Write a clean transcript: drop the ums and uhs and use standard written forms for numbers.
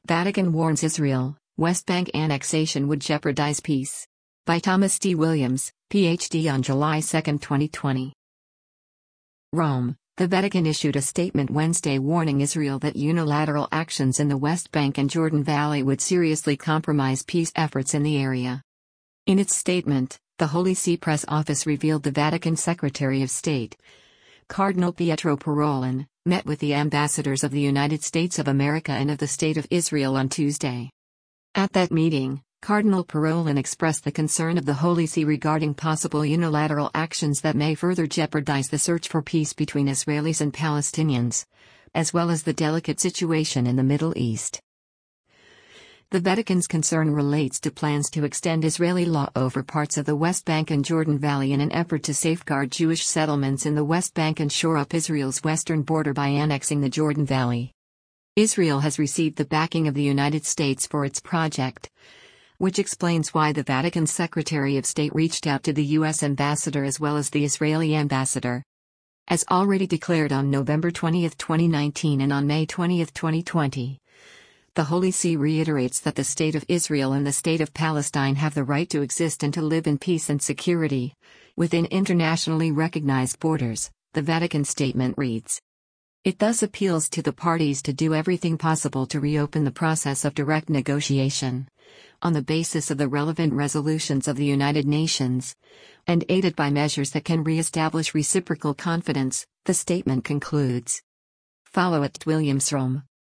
Vatican warns Israel, West Bank annexation would jeopardize peace. By Thomas D. Williams, Ph.D. on July 2, 2020. Rome. The Vatican issued a statement Wednesday warning Israel that unilateral actions in the West Bank and Jordan Valley would seriously compromise peace efforts in the area. In its statement, the Holy See Press Office revealed the Vatican Secretary of State, Cardinal Pietro Parolin, met with the ambassadors of the United States of America and of the State of Israel on Tuesday. At that meeting, Cardinal Parolin expressed the concern of the Holy See regarding possible unilateral actions that may further jeopardize the search for peace between Israelis and Palestinians, as well as the delicate situation in the Middle East. The Vatican's concern relates to plans to extend Israeli law over parts of the West Bank and Jordan Valley in an effort to safeguard Jewish settlements in the West Bank and shore up Israel's western border by annexing the Jordan Valley. Israel has received the backing of the United States for its project, which explains why the Vatican Secretary of State reached out to the U.S. ambassador as well as the Israeli ambassador. As already declared on November 20, 2019 and on May 20, 2020, the Holy See reiterates that the State of Israel and the State of Palestine have the right to exist and to live in peace and security, within internationally recognized borders, the Vatican statement reads. It thus appeals to the parties to do everything possible to reopen the process of direct negotiation, on the basis of the relevant resolutions of the United Nations, and aided by measures that can re-establish reciprocal confidence, the statement concludes. Follow at Williams Rome.